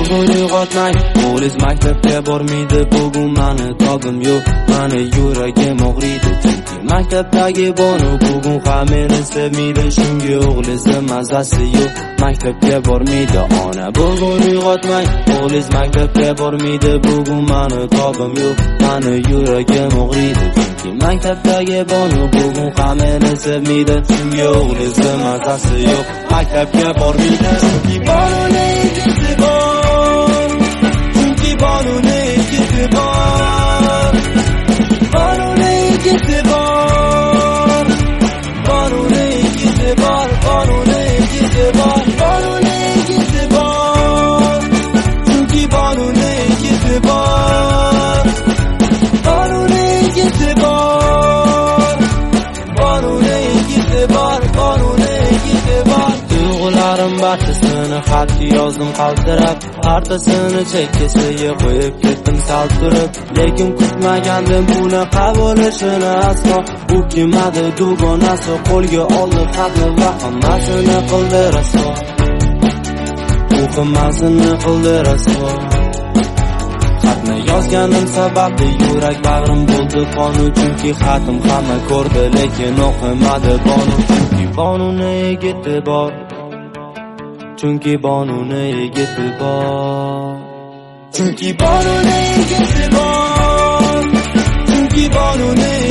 bugun uyg'otmang. O'g'liz maktabga bormaydi, bugun mani tobim yo'q, mani yuragim og'riydi. Chunki maktabdagi Bonu bugun ham meni sevmaydi, shunga o'g'lizim mazasi yo'q, maktabga bormaydi. Ona bugun uyg'otmang, o'g'liz maktabga bormaydi, bugun mani tobim yo'q, mani yuragim og'riydi. Chunki maktabdagi Bonu bugun ham meni sevmaydi, shunga o'g'lizim mazasi yo'q, maktabga bormaydi. Chunki Bonuni ikisi bor, chunki Bonuni ikisi bor, Bonuni ikisi bor, Bonuni ikisi bor, Bonuni ikisi bor, Bonuni ikisi bor, chunki Bonuni ikisi bor, Bonuni ikisi bor, Bonuni ikisi bor, Bonuni ikisi bor. Tuyg'ularim barchasini xatga yozdim qaltirab, artasini chekkasiga qo'yib ketdim sal turib. Lekin kutmagandim bunaqa bo'lishini aslo. U kelmadi dugonasi, qo'lga oldi xatni va hammasini qildi rasvo, u hammasini qildi rasvo. Xatni yozganim sababli yurak bag'rim bo'ldi qonu, chunki xatim hamma ko'rdi lekin o'qimadi Bonu. Chunki Bonuni yigiti bor, chunki Bonuni yigiti bor, chunki Bonuni yigiti bor, chunki Bonuni